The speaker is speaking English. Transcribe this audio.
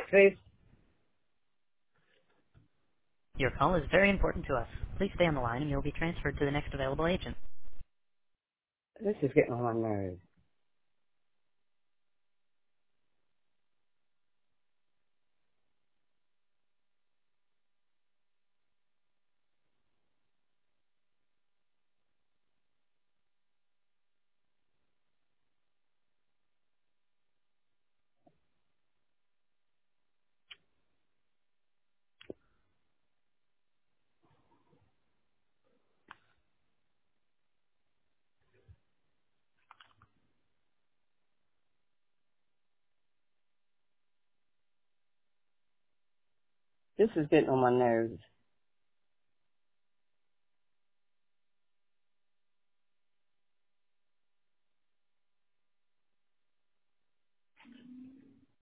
please. Your call is very important to us. Please stay on the line and you'll be transferred to the next available agent. This is getting on my nerves. This is getting on my nerves.